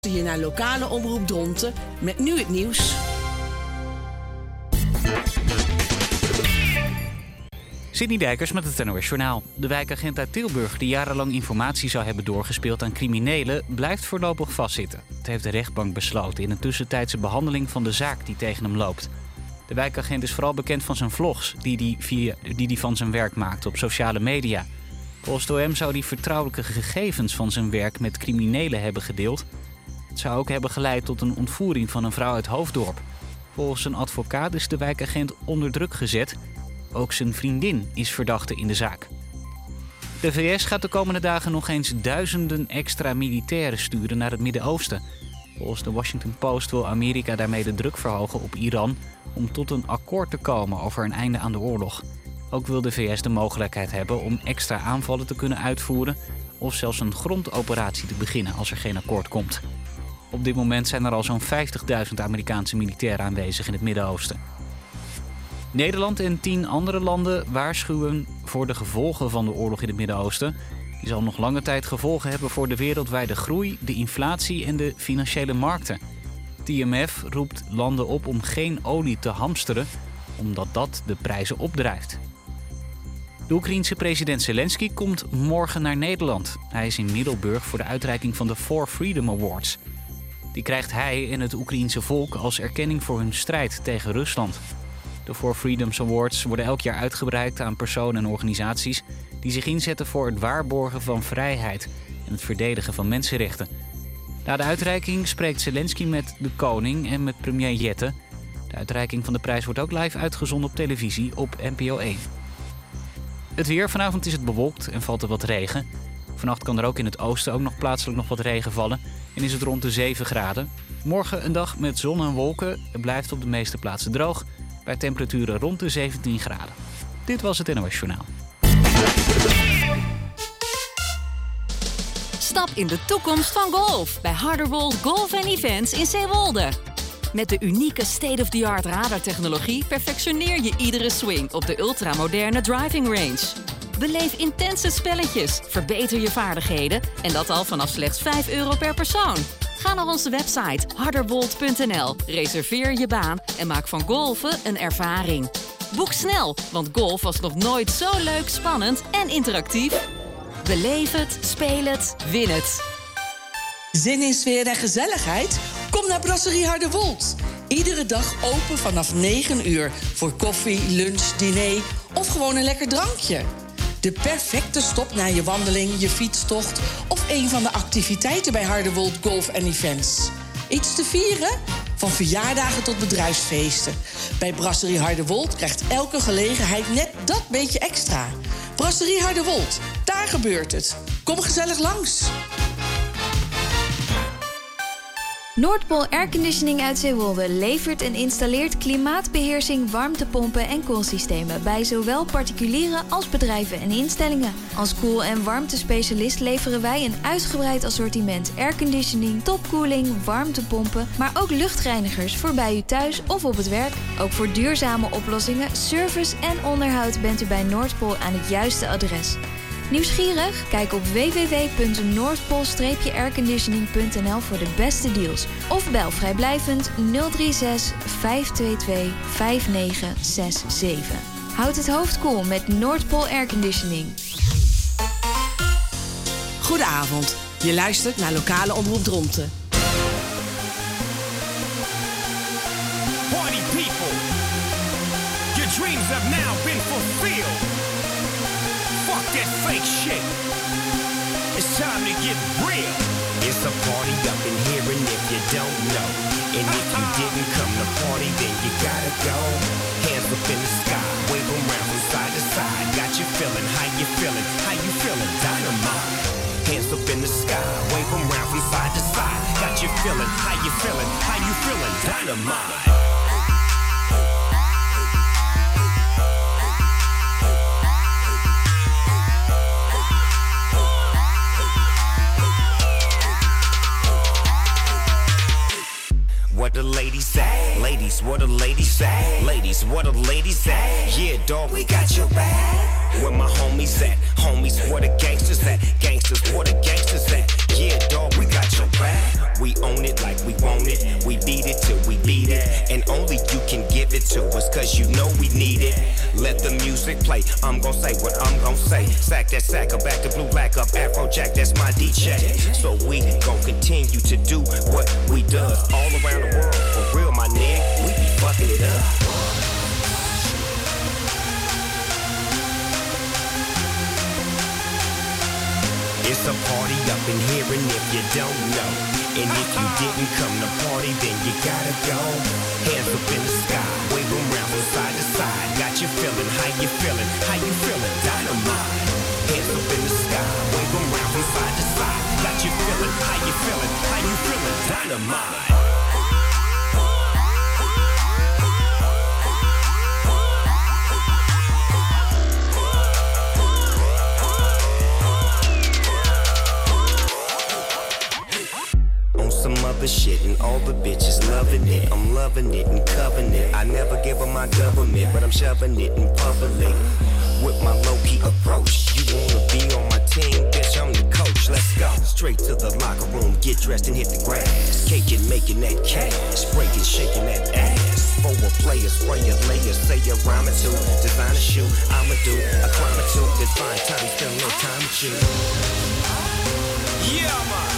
Hier naar lokale omroep Dronten met nu het nieuws. Sidney Dijkers met het NOS Journaal. De wijkagent uit Tilburg die jarenlang informatie zou hebben doorgespeeld aan criminelen blijft voorlopig vastzitten. Dat heeft de rechtbank besloten in een tussentijdse behandeling van de zaak die tegen hem loopt. De wijkagent is vooral bekend van zijn vlogs die hij van zijn werk maakt op sociale media. Volgens het OM zou hij vertrouwelijke gegevens van zijn werk met criminelen hebben gedeeld. Het zou ook hebben geleid tot een ontvoering van een vrouw uit Hoofddorp. Volgens een advocaat is de wijkagent onder druk gezet. Ook zijn vriendin is verdachte in de zaak. De VS gaat de komende dagen nog eens duizenden extra militairen sturen naar het Midden-Oosten. Volgens de Washington Post wil Amerika daarmee de druk verhogen op Iran om tot een akkoord te komen over een einde aan de oorlog. Ook wil de VS de mogelijkheid hebben om extra aanvallen te kunnen uitvoeren of zelfs een grondoperatie te beginnen als er geen akkoord komt. Op dit moment zijn er al zo'n 50.000 Amerikaanse militairen aanwezig in het Midden-Oosten. Nederland en 10 andere landen waarschuwen voor de gevolgen van de oorlog in het Midden-Oosten. Die zal nog lange tijd gevolgen hebben voor de wereldwijde groei, de inflatie en de financiële markten. Het IMF roept landen op om geen olie te hamsteren, omdat dat de prijzen opdrijft. De Oekraïense president Zelensky komt morgen naar Nederland. Hij is in Middelburg voor de uitreiking van de For Freedom Awards. Die krijgt hij en het Oekraïense volk als erkenning voor hun strijd tegen Rusland. De For Freedom Awards worden elk jaar uitgereikt aan personen en organisaties die zich inzetten voor het waarborgen van vrijheid en het verdedigen van mensenrechten. Na de uitreiking spreekt Zelensky met de koning en met premier Jette. De uitreiking van de prijs wordt ook live uitgezonden op televisie op NPO 1. Het weer. Vanavond is het bewolkt en valt er wat regen. Vannacht kan er ook in het oosten ook nog plaatselijk nog wat regen vallen en is het rond de 7 graden. Morgen een dag met zon en wolken. Het blijft op de meeste plaatsen droog, bij temperaturen rond de 17 graden. Dit was het NOS Journaal. Stap in de toekomst van golf bij Harderwold Golf Events in Zeewolde. Met de unieke state-of-the-art radartechnologie perfectioneer je iedere swing op de ultramoderne driving range. Beleef intense spelletjes, verbeter je vaardigheden en dat al vanaf slechts €5 per persoon. Ga naar onze website harderwold.nl, reserveer je baan en maak van golfen een ervaring. Boek snel, want golf was nog nooit zo leuk, spannend en interactief. Beleef het, speel het, win het. Zin in sfeer en gezelligheid? Kom naar Brasserie Harderwold. Iedere dag open vanaf 9 uur voor koffie, lunch, diner of gewoon een lekker drankje. De perfecte stop na je wandeling, je fietstocht of een van de activiteiten bij Harderwold Golf Events. Iets te vieren? Van verjaardagen tot bedrijfsfeesten. Bij Brasserie Harderwold krijgt elke gelegenheid net dat beetje extra. Brasserie Harderwold, daar gebeurt het. Kom gezellig langs. Noordpool Airconditioning uit Zeewolde levert en installeert klimaatbeheersing, warmtepompen en koelsystemen bij zowel particulieren als bedrijven en instellingen. Als koel- en warmtespecialist leveren wij een uitgebreid assortiment airconditioning, topkoeling, warmtepompen, maar ook luchtreinigers voor bij u thuis of op het werk. Ook voor duurzame oplossingen, service en onderhoud bent u bij Noordpool aan het juiste adres. Nieuwsgierig? Kijk op www.noordpool-airconditioning.nl voor de beste deals. Of bel vrijblijvend 036 522 5967. Houd het hoofd koel met Noordpool Airconditioning. Goedenavond. Je luistert naar lokale omroep Dronten. Party people, your dreams have now been fulfilled. Fuck that fake shit. It's time to get real. It's a party up in here, and if you don't know, and if you didn't come to party, then you gotta go. Hands up in the sky, wave them round from side to side. Got you feeling, how you feeling, how you feeling, dynamite. Hands up in the sky, wave them round from side to side. Got you feeling, how you feeling, how you feeling, dynamite. What the ladies say? Ladies, what the ladies say? Ladies, what the ladies say? Yeah, dog, we got your back. Where my homies at? Homies, where the gangsters at? Gangsters, where the gangsters at? Yeah, dog, we got your back. We own it like we want it. We beat it till we beat it. And only you can give it to us, cause you know we need it. Let the music play. I'm gon' say what I'm gon' say. Sack that sack up, back to blue, black up, Afrojack, that's my DJ. So we gon' continue to do what we does all around the world. For real, my nigga, we be fucking it up. It's a party up in here, and if you don't know, and if you didn't come to party, then you gotta go. Hands up in the sky, wave them round from side to side. Got you feeling, how you feeling, how you feeling, dynamite. Hands up in the sky, wave them round from side to side. Got you feeling, how you feeling, how you feeling, dynamite. Some other shit and all the bitches loving it. I'm loving it and covering it. I never give them my government, but I'm shoving it in public. With my low-key approach, you wanna be on my team, bitch, I'm the coach. Let's go straight to the locker room, get dressed and hit the grass. Caking, making that cash, breaking, shaking that ass. For a player, spray a layer, say a rhyme or two. Design a shoe, I'ma do a crime or two. It's fine time, spend a little time with you. Yeah, man.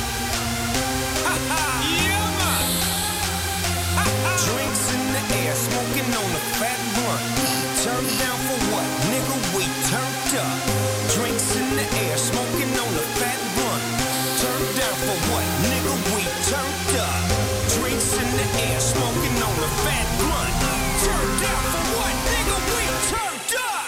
Drinks in the air, smoking on a fat blunt. Turned down for what? Nigga, we turned up. Drinks in the air, smoking on a fat blunt. Turned down for what? Nigga, we turned up. Drinks in the air, smoking on a fat blunt. Turned down for what? Nigga, we turned up.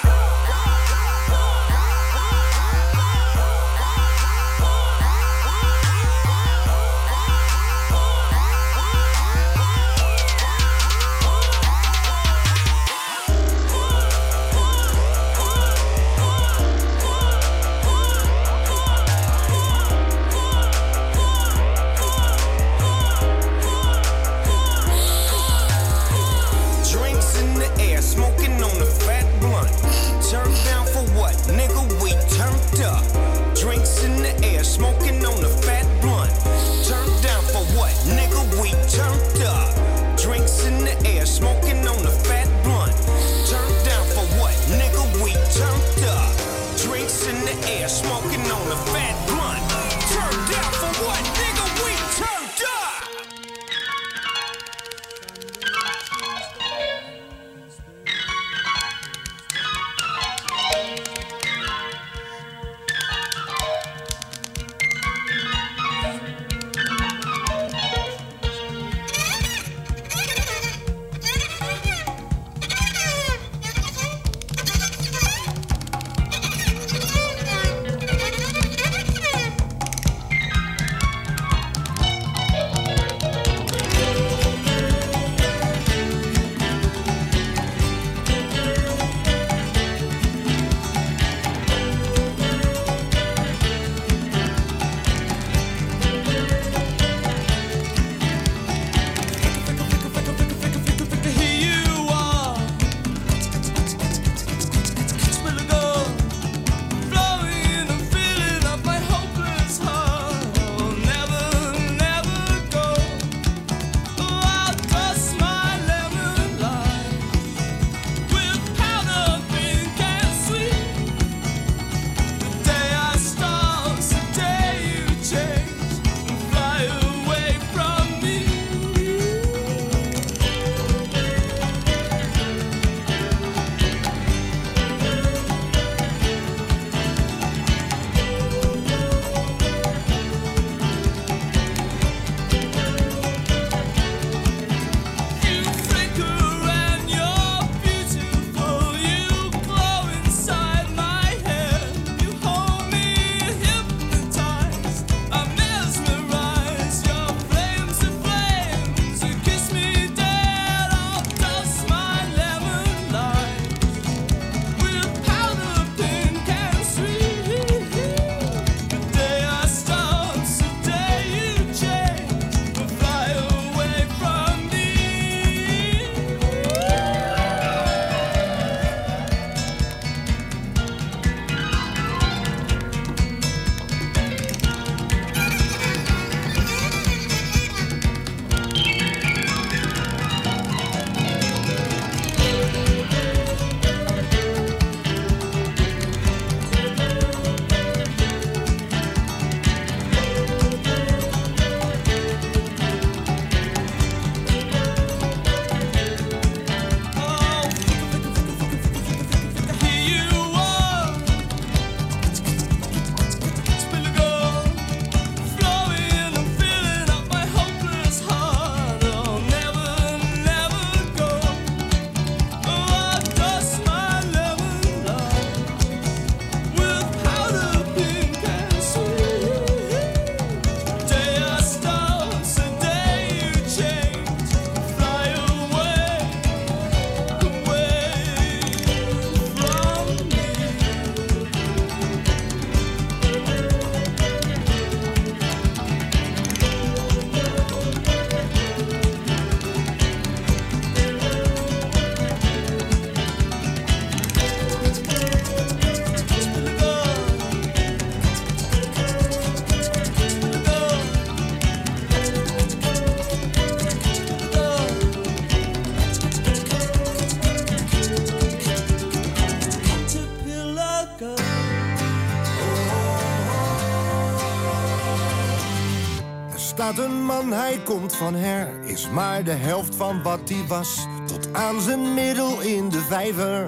man, hij komt van her. Is maar de helft van wat hij was. Tot aan zijn middel in de vijver.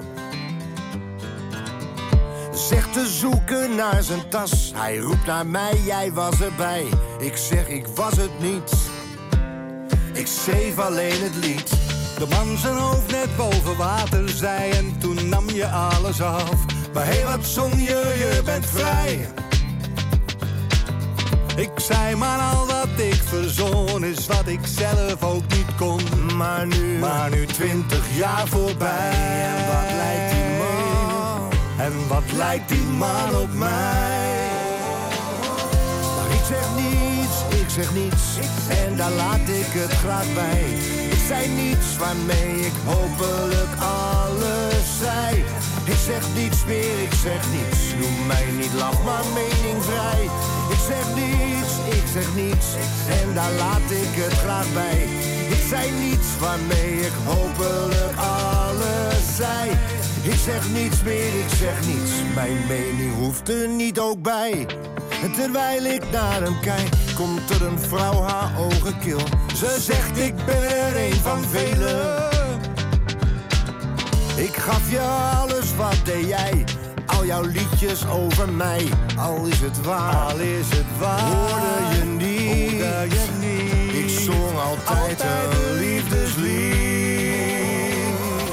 Zegt te zoeken naar zijn tas. Hij roept naar mij, jij was erbij. Ik zeg, ik was het niet. Ik schreef alleen het lied. De man zijn hoofd net boven water zei en toen nam je alles af. Maar hé, wat zong je bent vrij. Ik zei maar al wat ik verzon is wat ik zelf ook niet kon. Maar nu 20 jaar voorbij. En wat lijkt die man? En wat lijkt die man op mij? Maar ik zeg niets, en daar laat ik het graag bij. Ik zei niets waarmee ik hopelijk alles zei. Ik zeg niets meer, ik zeg niets. Noem mij niet laf, maar meningvrij. Ik zeg niets, en daar laat ik het graag bij. Ik zei niets waarmee ik hopelijk alles zei. Ik zeg niets meer, ik zeg niets. Mijn mening hoeft er niet ook bij. En terwijl ik naar hem kijk, komt er een vrouw, haar ogen kil. Ze zegt, ik ben er een van velen. Ik gaf je alles, wat deed jij? Al jouw liedjes over mij. Al is het waar, hoorde je niet. Ik zong altijd een liefdeslied.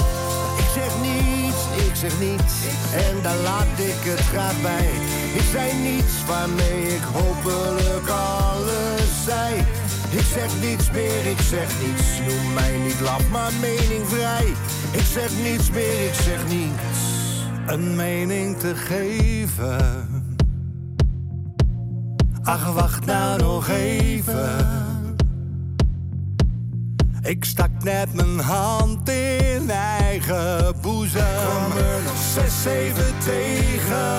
Ik zeg niets, en daar laat ik het graag bij. Ik zei niets waarmee ik hopelijk alles zei. Ik zeg niets meer, ik zeg niets. Noem mij niet laf, maar meningvrij. Ik zeg niets meer, ik zeg niets. Een mening te geven. Ach, wacht nou nog even. Ik stak net mijn hand in eigen boezem. Kwam er nog 6, 7 tegen.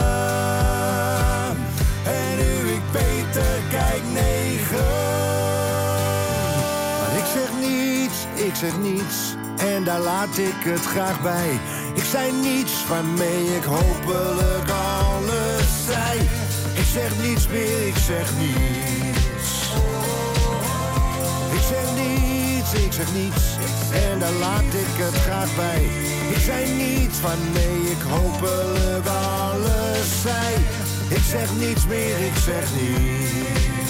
En nu ik beter kijk 9. Maar ik zeg niets, en daar laat ik het graag bij. Ik zei niets waarmee ik hopelijk alles zei. Ik zeg niets meer, ik zeg niets. Ik zeg niets, en daar laat ik het graag bij. Ik zei niets waarmee ik hopelijk alles zei. Ik zeg niets meer, ik zeg niets.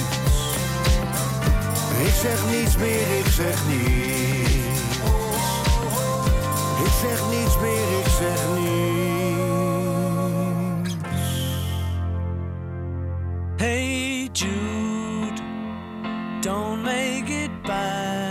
Ik zeg niets meer, ik zeg niets. Ik zeg niets meer, ik zeg niets. Hey Jude, don't make it bad.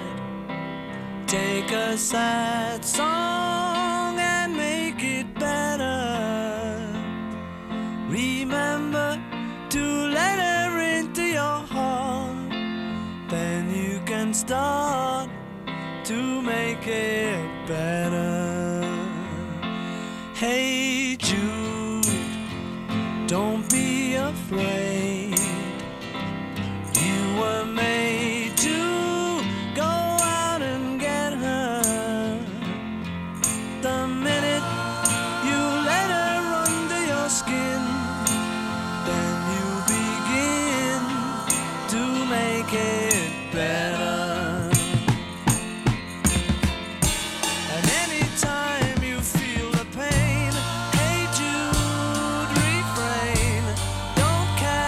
Take a sad song and make it better. Remember to let her into your heart. Then you can start to make it better. Hey Jude, don't be afraid. You were made to go out and get her. The minute you let her under your skin, then you begin to make it better. And anytime you feel the pain, hey Jude, refrain. Don't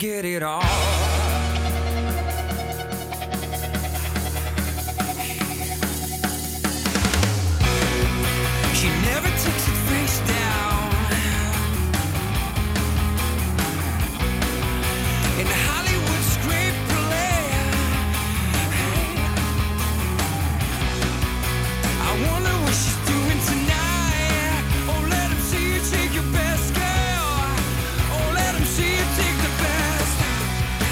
get it all. She never takes it face down. In the Hollywood screenplay, I wonder what she's doing tonight. Oh, let him see you take your best, girl. Oh, let him see you take the best.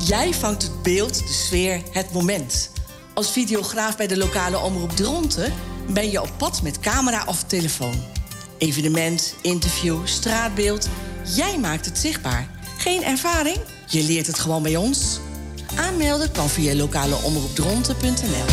Jij vangt het beeld, de sfeer, het moment. Als videograaf bij de lokale omroep Dronten ben je op pad met camera of telefoon. Evenement, interview, straatbeeld. Jij maakt het zichtbaar. Geen ervaring? Je leert het gewoon bij ons. Aanmelden kan via lokaleomroepdronten.nl.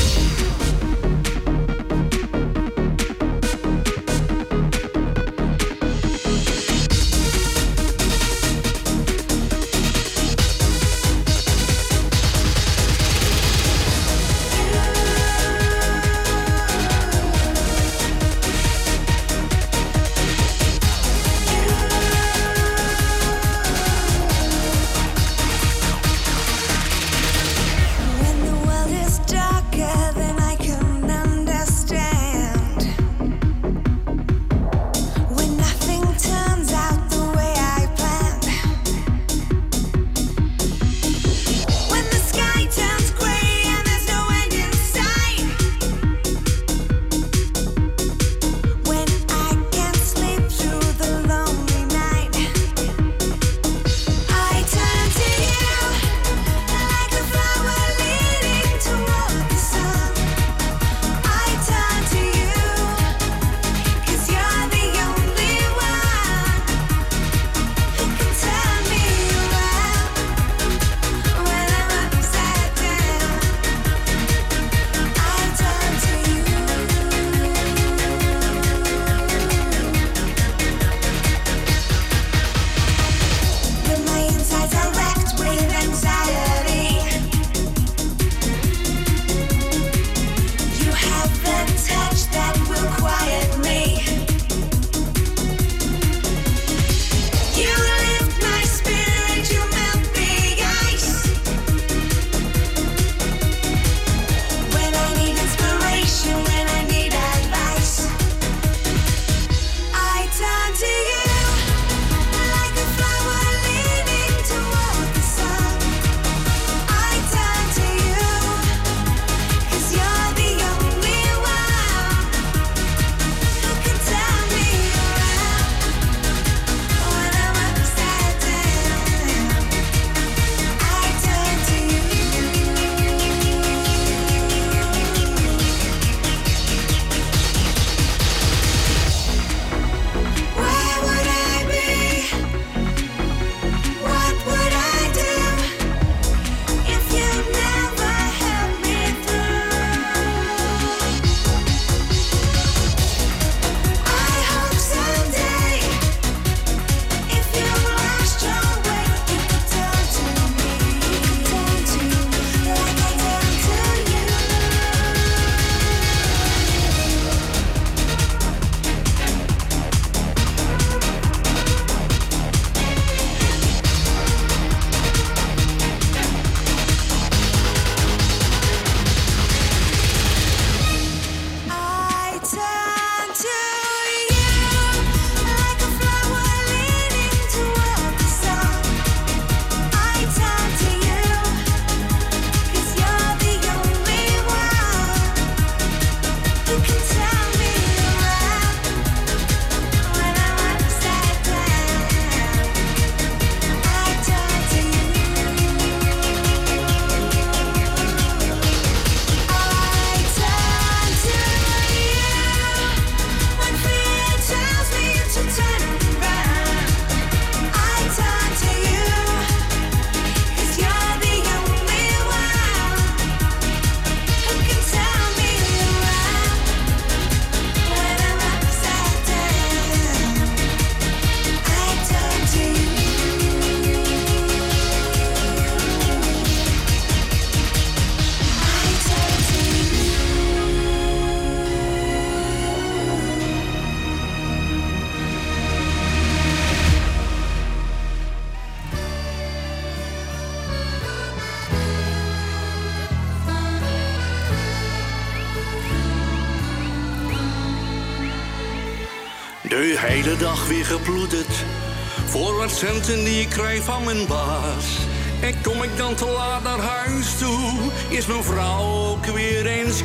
De hele dag weer geploeterd voor wat centen die ik krijg van mijn baas. En kom ik dan te laat naar huis toe, is mijn vrouw ook weer eens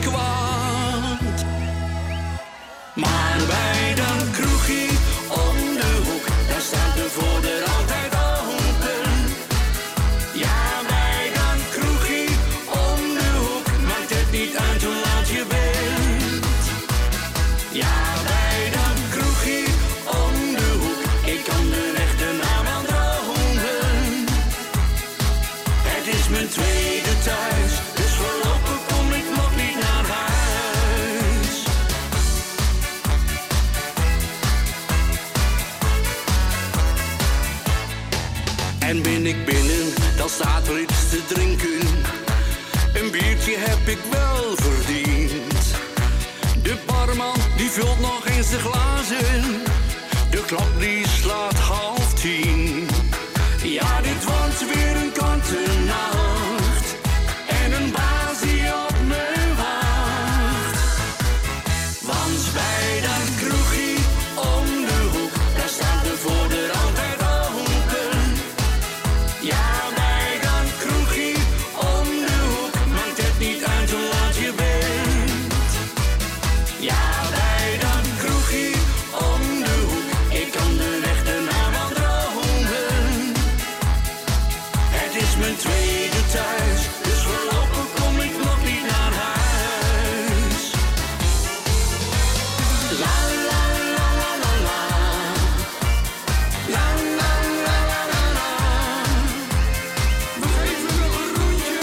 kwaad. Maar bij dat kroegje om de hoek, daar staat de voordeur altijd open. Ja, bij dat thuis, dus voorlopig kom ik nog niet naar huis. En ben ik binnen, dan staat er iets te drinken. Een biertje heb ik wel verdiend. De barman die vult nog eens de glazen. De klok die slaat 9:30. Ja, dit wordt weer een kantenacht. En een baas die op me wacht. Want bij dat kroegie om de hoek, daar staat de voordeur altijd open. Ja, bij dat kroegie om de hoek, maakt het niet uit hoe laat je bent. Ja, bij dat kroegie om de hoek, ik kan de weg ernaar wel dromen. Het is mijn tweede thuis, dus voorlopig kom ik nog niet naar huis. La la la la la la. La la la la la la. Nog even nog een rondje.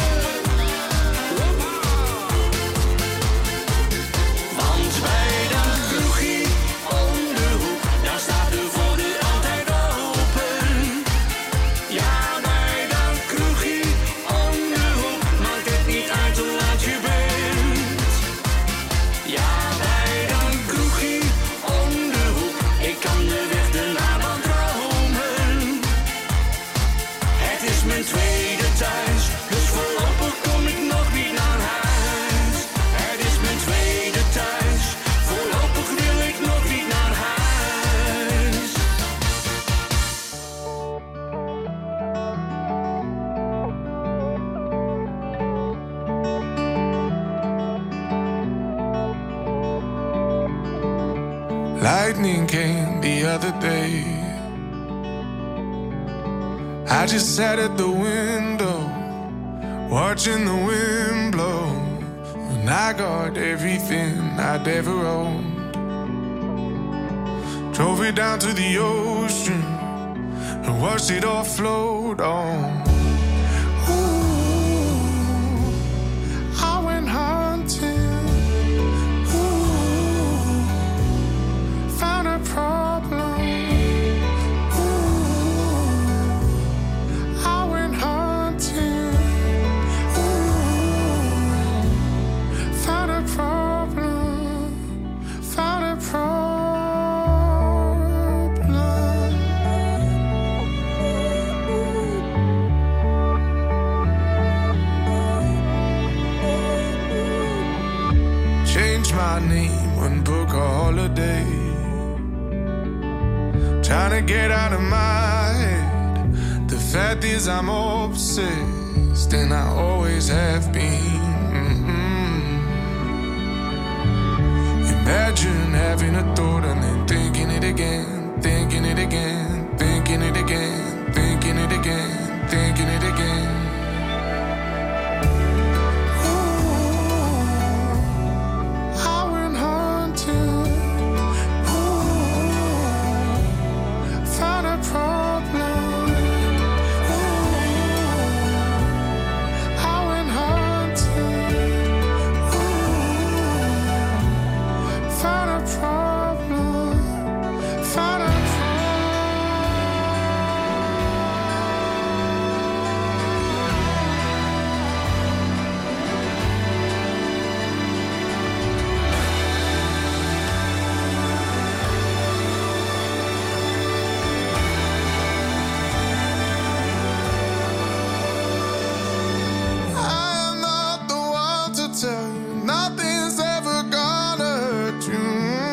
Want bij dat kroegie om de hoek, daar staat de voordeur altijd open. Ja, bij dat kroegie om de hoek, maakt het niet uit hoe laat je bent. Ja, bij dat kroegie om de hoek, ik kan de weg ernaar wel dromen. Het is mijn tweede thuis, dus voorlopig kom ik nog niet naar huis. Het is mijn tweede thuis, voorlopig wil ik nog niet naar huis. Lightning came the other day. I just sat at the window, watching the wind blow. And I got everything I'd ever owned. Drove it down to the ocean and watched it all float on. Ooh, I went hunting. Ooh, found a problem. Ooh, I went hunting. Ooh, found a problem. Found a problem. Change my name and book a holiday. Trying to get out of my head. The fact is I'm obsessed, and I always have been. Imagine having a thought and then thinking it again, thinking it again, thinking it again, thinking it again, thinking it again. I went hunting. Found a problem. I went hunting. Found a problem. Found a problem. I am not the one to tell you nothing's ever gonna hurt you.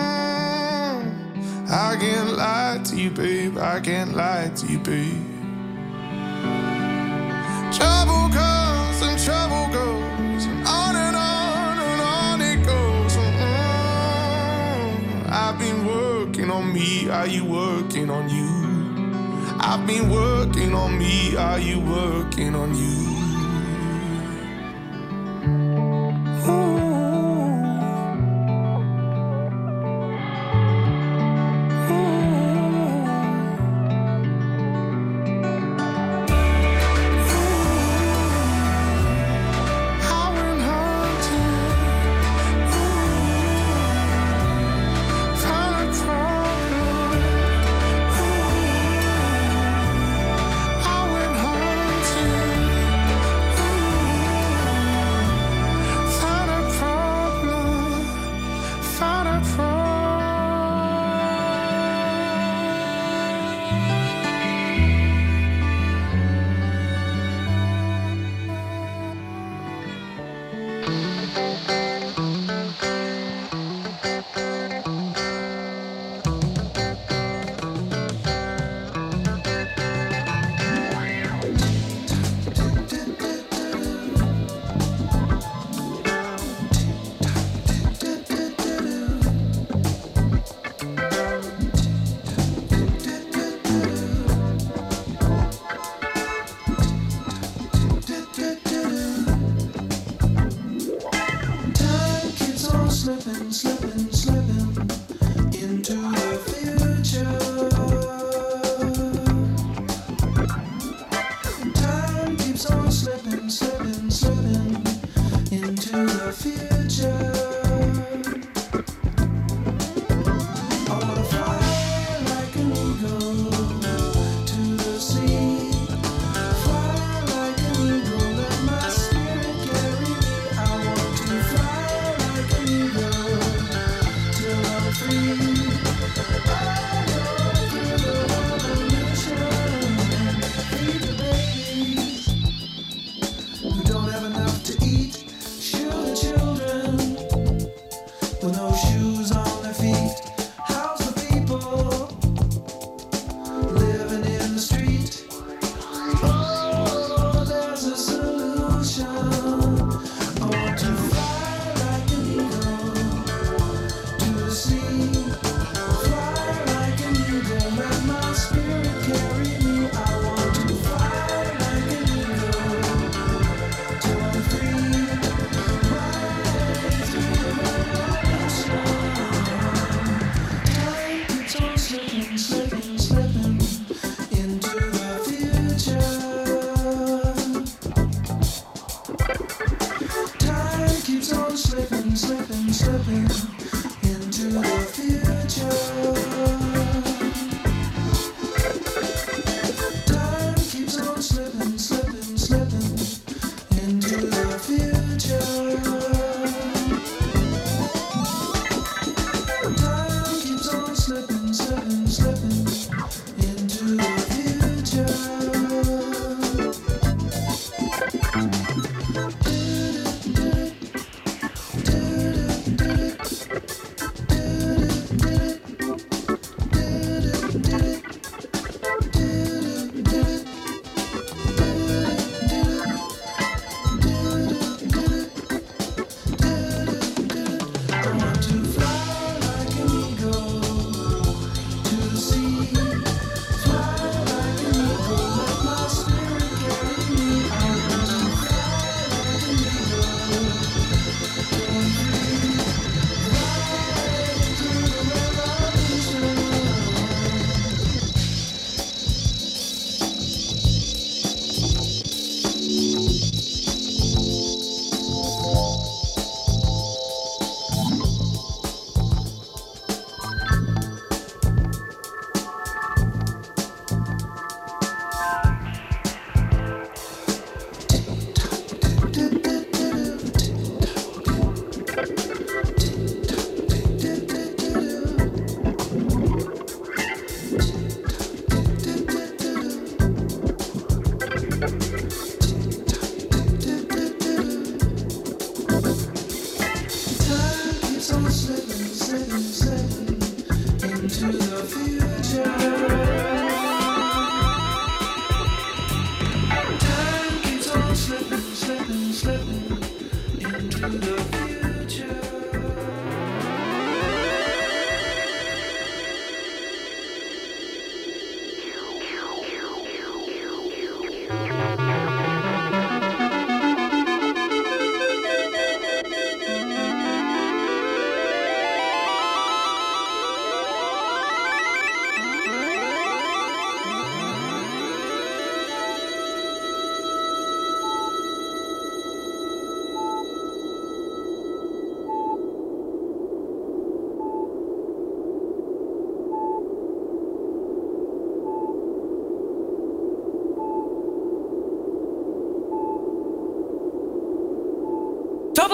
I can't lie to you, babe. I can't lie to you, babe. Trouble comes and trouble goes, and on it goes. I've been working on me. Are you working on you? I've been working on me. Are you working on you?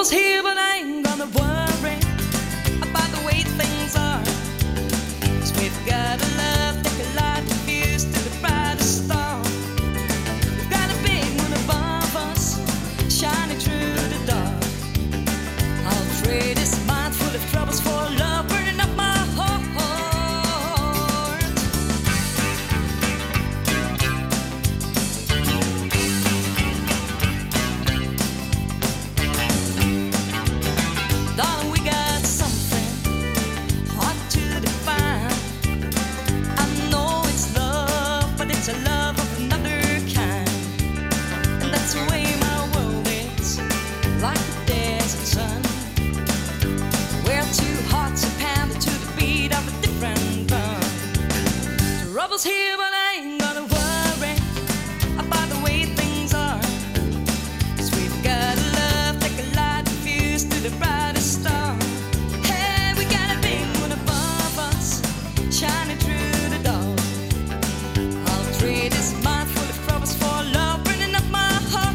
Trouble's here, but I ain't gonna worry about the way things are. 'Cause we've got a love that can light the fuse to the brightest star. We've got a big moon above us, shining through the dark. I'll trade this mind full of troubles for love burning up my heart. Darling, we got something hard to define. I know it's love, but it's a love of another kind. And that's the way my world is, like the desert sun, where two hearts are pounded to the beat of a different drum. Trouble's here, but I ain't gonna worry about the way things are. 'Cause we've got a love that can light the fuse to the brightest star. Hey, we got a big moon above us, shining through the dark. I'll trade this mind full of troubles for love burning up my heart.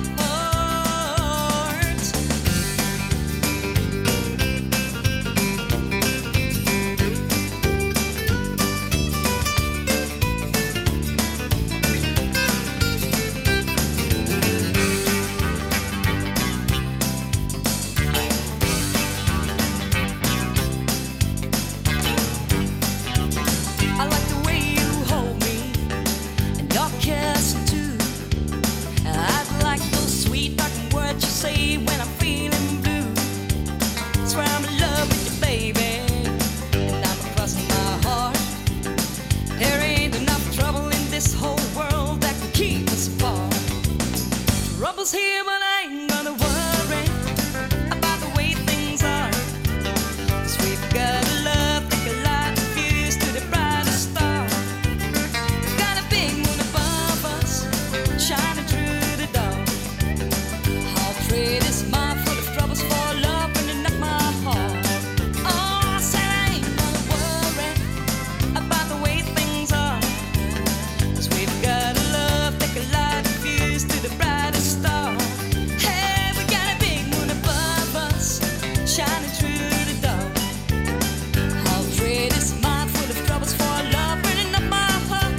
I like the way you hold me and your kissing too. I'd like those sweet talking words you say when I'm feeling blue. Swear I'm in love with you, baby, and I'm crossing my heart. There ain't enough trouble in this whole world that can keep us apart. Trouble's here, but I ain't gonna worry about the way things are. 'Cause we've got a love that can light the fuse to the brightest star. Got a big moon above us, shining through the dark. I'll trade this mind full of troubles for love burning up my heart. Oh, I said I ain't gonna worry about the way things are. 'Cause we've got a love that can light the fuse to the brightest star. Hey, we got a big moon above us, shining through the dark. I'll trade this mind full of troubles for love burning up my heart.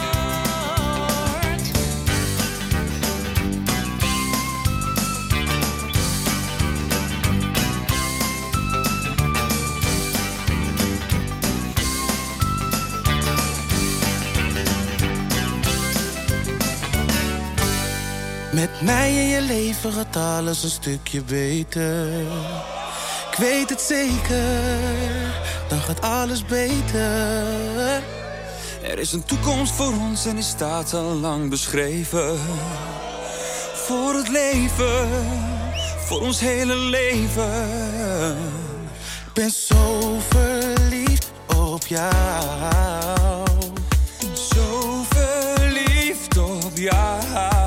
Met mij in je leven gaat alles een stukje beter. Ik weet het zeker, dan gaat alles beter. Er is een toekomst voor ons en die staat al lang beschreven. Voor het leven, voor ons hele leven. Ik ben zo verliefd op jou. Zo verliefd op jou.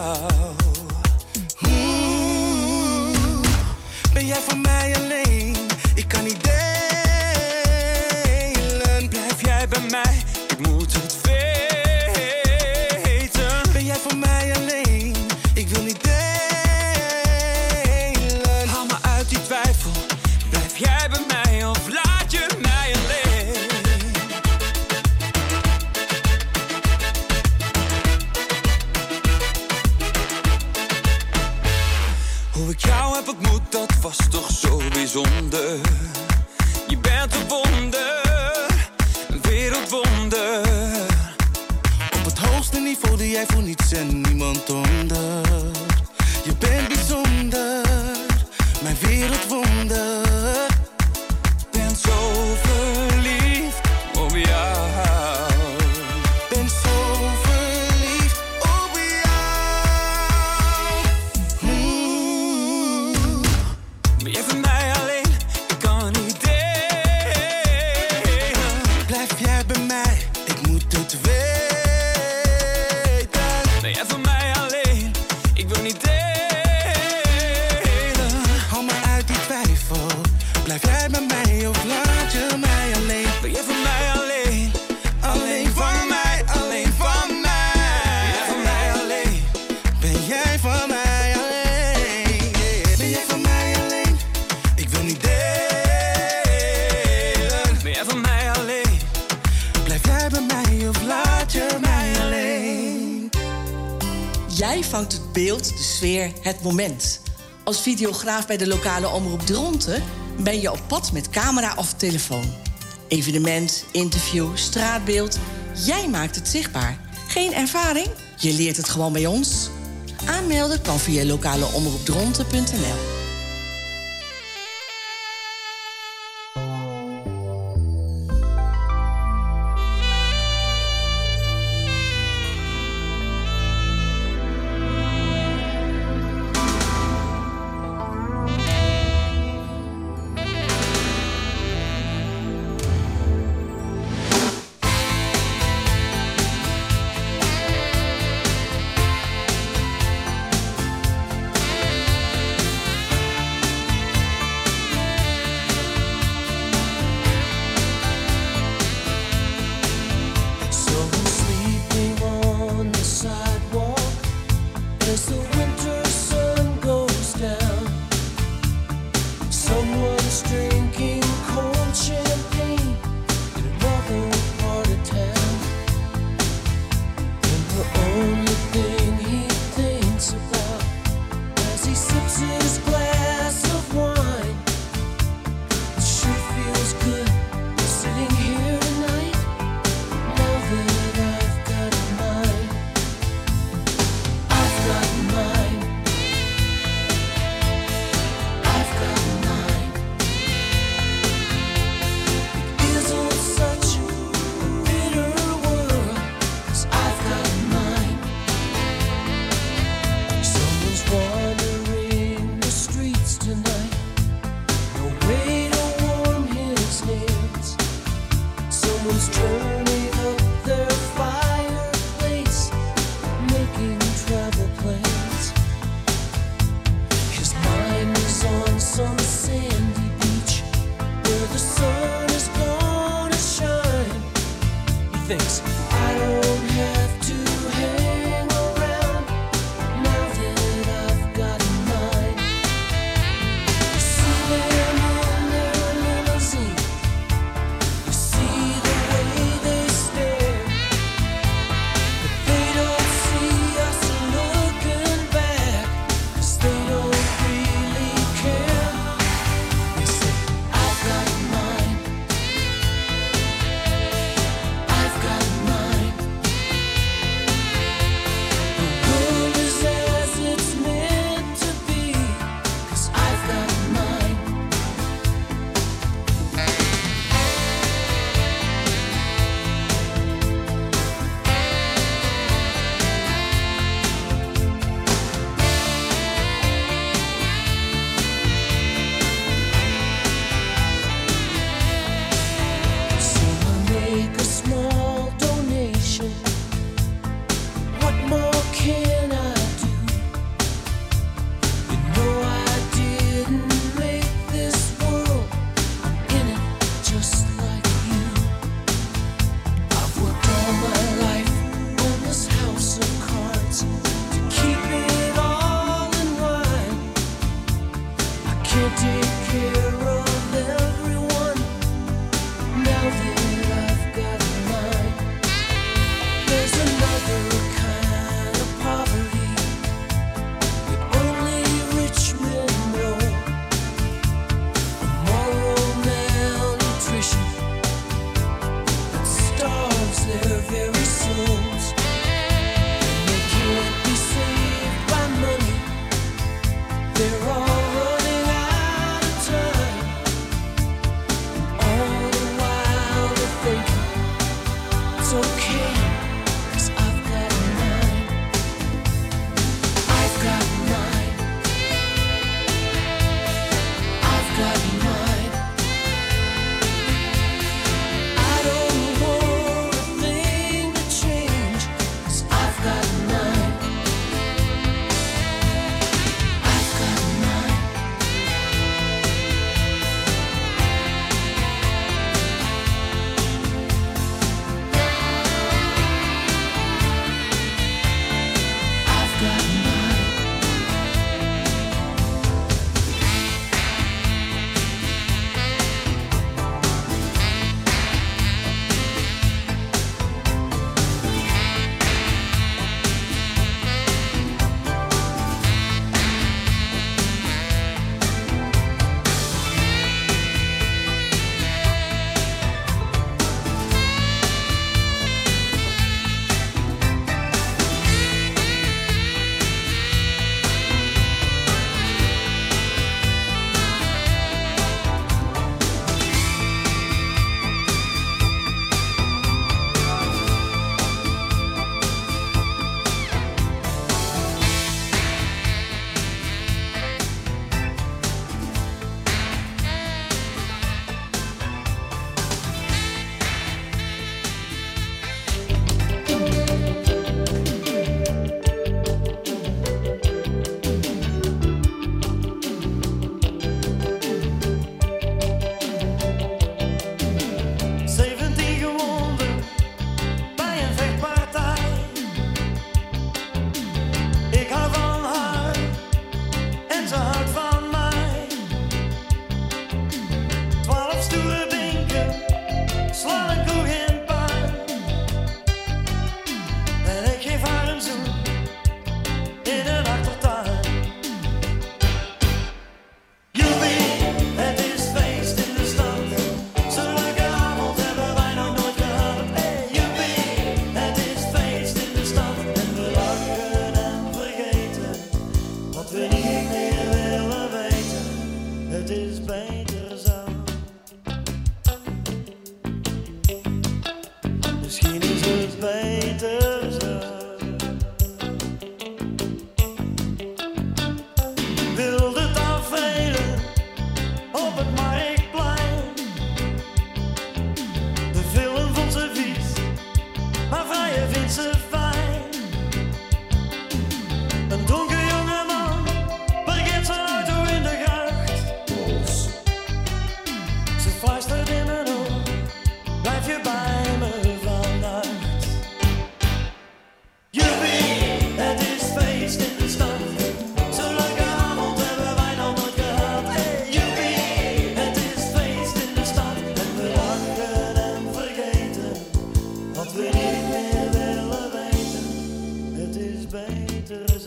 Ben jij voor mij alleen? Ik kan niet delen. Blijf jij bij mij? Ik moet het weten. Ben jij voor mij alleen? Ik wil niet delen. Haal me uit die twijfel. Blijf jij bij mij of laat je mij alleen? Hoe ik jou heb ontmoet, dat was toch zo bijzonder. Je bent een wonder, een wereldwonder. Op het hoogste niveau doe jij voor niets en niemand onder. Je bent bijzonder, mijn wereldwonder. Ik ben zo verliefd op jou. Ben zo verliefd op jou. Ben jij voor mij alleen? Ik kan niet delen. Blijf jij bij mij? Ik moet het weten. Ben jij voor mij alleen? Ik wil niet delen. Hou me uit die twijfel. Blijf jij bij mij of laat je mij alleen? Ben jij voor mij alleen? Alleen van mij, alleen van mij. Ben jij voor mij alleen? Ben jij van mij alleen? Ben jij van mij alleen? Jij vangt het beeld, de sfeer, het moment. Als videograaf bij de lokale omroep Dronten ben je op pad met camera of telefoon. Evenement, interview, straatbeeld. Jij maakt het zichtbaar. Geen ervaring? Je leert het gewoon bij ons. Aanmelden kan via lokaleomroepdronten.nl. I've got mine.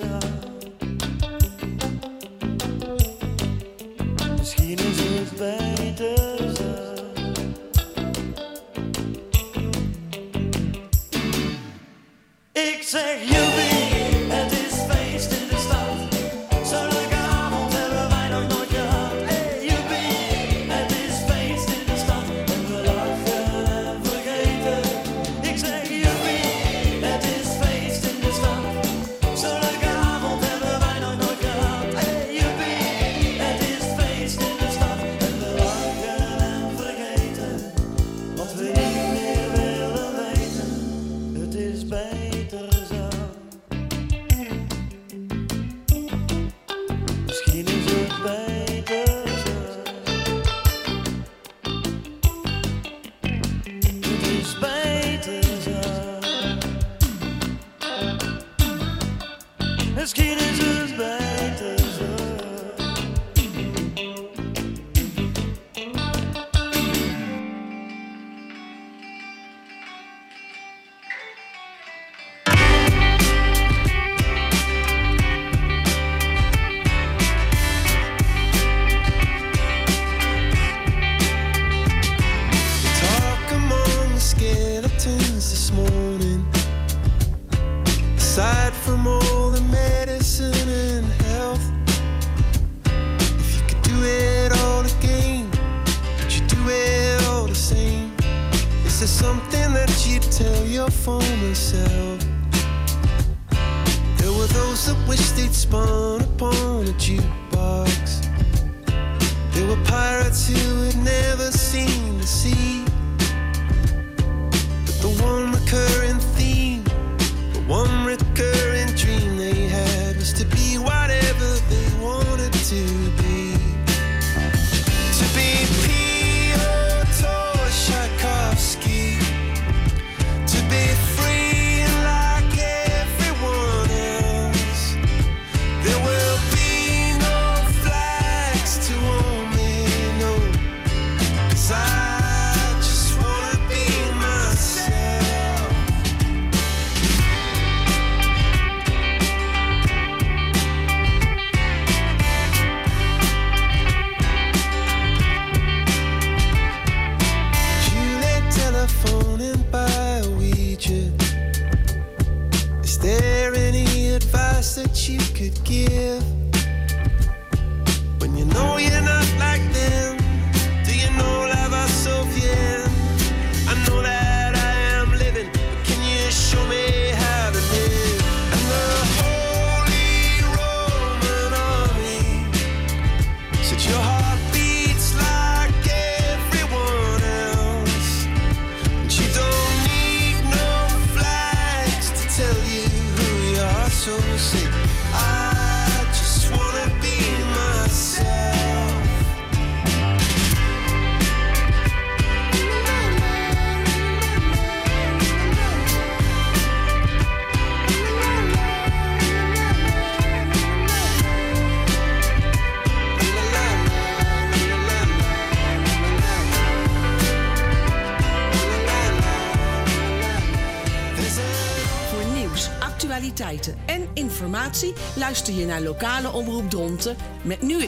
Misschien is het beter zo. Ik zeg joepie, het is feest in de stad. Zo'n leuke avond hebben wij nog nooit gehad. Hey joepie, het is feest in de stad. En we lachen en vergeten. Ik zeg joepie, het is feest in de stad. Zo'n leuke avond hebben wij nog nooit gehad. Hey joepie, het is feest in de stad. En we lachen en vergeten wat we niet meer willen weten. Het is beter zo. Misschien is het beter zo. Het is beter zo. Misschien is het beter zo. Talk among the skeletons this morning. Aside from all the medicine and health, if you could do it all again, would you do it all the same? Is there something that you'd tell your former self? There were those that wished they'd spun upon a jukebox. There were pirates who had never seen the sea. But the one recurring theme, the one recurring dream they had was to be whatever they wanted to be. To be Pyotr Tchaikovsky. To be free and like everyone else. There will be no flags to own me, no. 'Cause I just wanna be myself. Juliet telephoning by Ouija. Is there any advice that you could give? When you know you're not like them, do you know La Varsovien? I know that I am living, but can you show me how to live? And the Holy Roman Army said your heart beats like everyone else, and you don't need no flags to tell you who you are. So say, I just wanna be myself. Voor nieuws, actualiteiten en informatie luister je naar lokale omroep Dronten met nu het